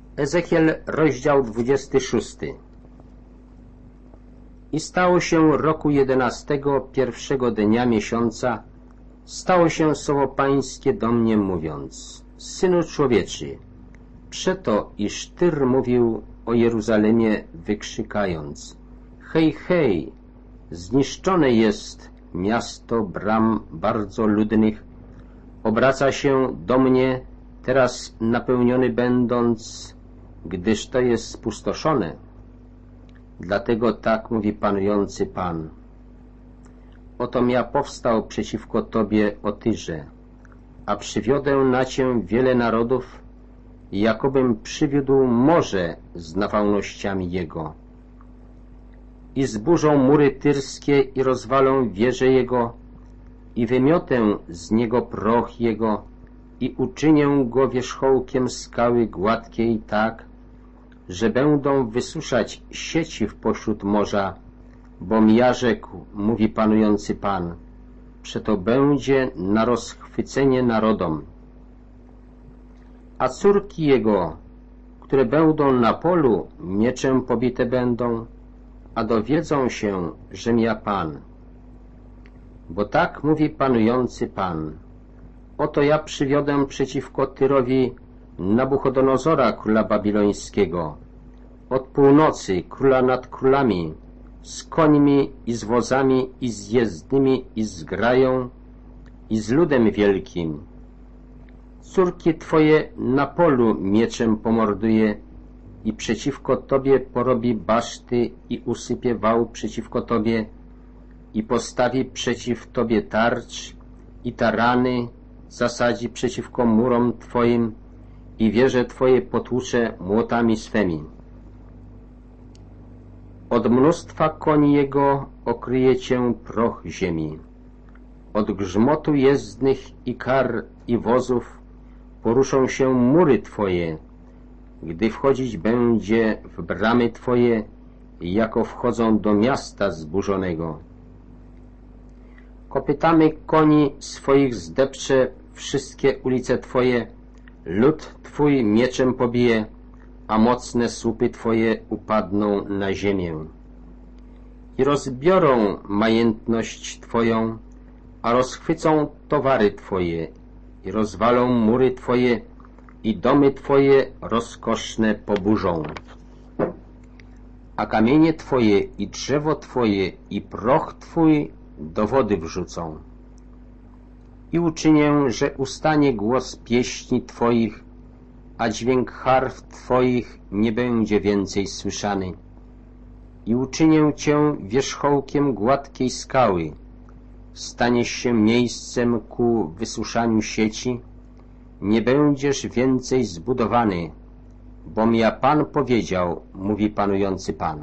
Ezechiel, rozdział 26. I stało się roku 11, pierwszego dnia miesiąca, stało się słowo Pańskie do mnie, mówiąc: Synu człowieczy, przeto iż Tyr mówił o Jeruzalemie, wykrzykając: Hej, hej, zniszczone jest miasto bram bardzo ludnych, obraca się do mnie, teraz napełniony będąc, gdyż to jest spustoszone. Dlatego tak mówi panujący Pan: Otom ja powstał przeciwko Tobie, o Tyrze, a przywiodę na Cię wiele narodów, jakobym przywiódł morze z nawałnościami jego. I zburzą mury tyrskie i rozwalą wieże jego, i wymiotę z niego proch jego, i uczynię go wierzchołkiem skały gładkiej tak, że będą wysuszać sieci w pośród morza, bom ja rzekł, mówi panujący Pan, przeto będzie na rozchwycenie narodom. A córki jego, które będą na polu, mieczem pobite będą, a dowiedzą się, żem ja Pan. Bo tak mówi panujący Pan: Oto ja przywiodę przeciwko Tyrowi Nabuchodonozora, króla babilońskiego, od północy, króla nad królami, z końmi i z wozami i z jezdnymi i z grają i z ludem wielkim. Córki Twoje na polu mieczem pomorduje i przeciwko Tobie porobi baszty i usypie wał przeciwko Tobie i postawi przeciw Tobie tarcz i tarany, zasadzi przeciwko murom Twoim i wieże Twoje potłucze młotami swemi. Od mnóstwa koni jego okryje Cię proch ziemi. Od grzmotu jezdnych i kar i wozów poruszą się mury Twoje, gdy wchodzić będzie w bramy Twoje, jako wchodzą do miasta zburzonego. Kopytami koni swoich zdepcze wszystkie ulice Twoje, lud Twój mieczem pobije, a mocne słupy Twoje upadną na ziemię. I rozbiorą majętność Twoją, a rozchwycą towary Twoje, i rozwalą mury Twoje, i domy Twoje rozkoszne poburzą. A kamienie Twoje, i drzewo Twoje, i proch Twój do wody wrzucą. I uczynię, że ustanie głos pieśni Twoich, a dźwięk harf Twoich nie będzie więcej słyszany. I uczynię Cię wierzchołkiem gładkiej skały, staniesz się miejscem ku wysuszaniu sieci, nie będziesz więcej zbudowany, bom ja Pan powiedział, mówi panujący Pan.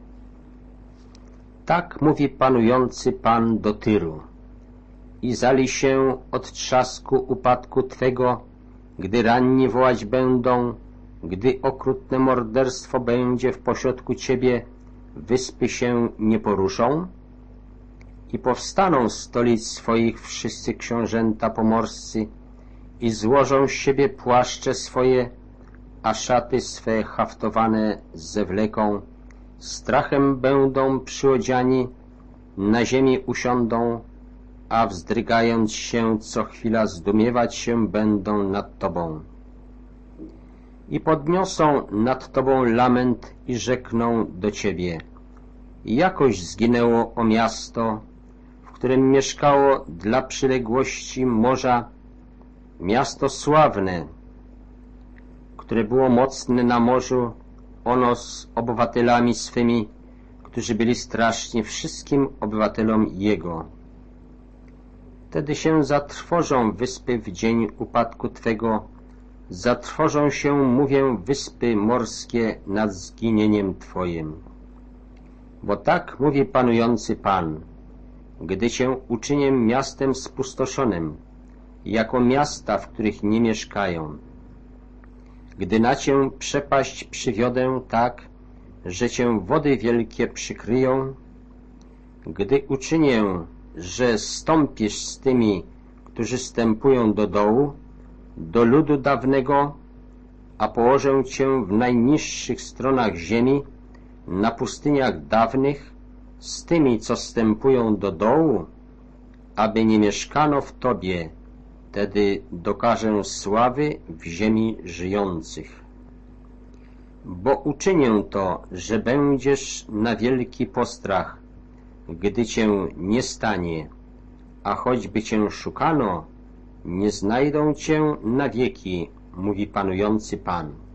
Tak mówi panujący Pan do Tyru: I zali się od trzasku upadku Twego, gdy ranni wołać będą, gdy okrutne morderstwo będzie w pośrodku Ciebie, wyspy się nie poruszą? I powstaną z stolic swoich wszyscy książęta pomorscy i złożą z siebie płaszcze swoje, a szaty swe haftowane zewleką, strachem będą przyodziani, na ziemi usiądą, a wzdrygając się co chwila zdumiewać się będą nad Tobą. I podniosą nad Tobą lament i rzekną do Ciebie: Jakoś zginęło o miasto, w którym mieszkało dla przyległości morza, miasto sławne, które było mocne na morzu, ono z obywatelami swymi, którzy byli straszni wszystkim obywatelom jego. Wtedy się zatrwożą wyspy w dzień upadku Twego, zatrwożą się, mówię, wyspy morskie nad zginieniem Twoim. Bo tak mówi panujący Pan: Gdy Cię uczynię miastem spustoszonym, jako miasta, w których nie mieszkają, gdy na Cię przepaść przywiodę tak, że Cię wody wielkie przykryją, gdy uczynię, że stąpisz z tymi, którzy stępują do dołu, do ludu dawnego, a położę cię w najniższych stronach ziemi, na pustyniach dawnych, z tymi, co zstępują do dołu, aby nie mieszkano w tobie, wtedy dokażę sławy w ziemi żyjących. Bo uczynię to, że będziesz na wielki postrach, gdy cię nie stanie, a choćby cię szukano, nie znajdą cię na wieki, mówi panujący Pan.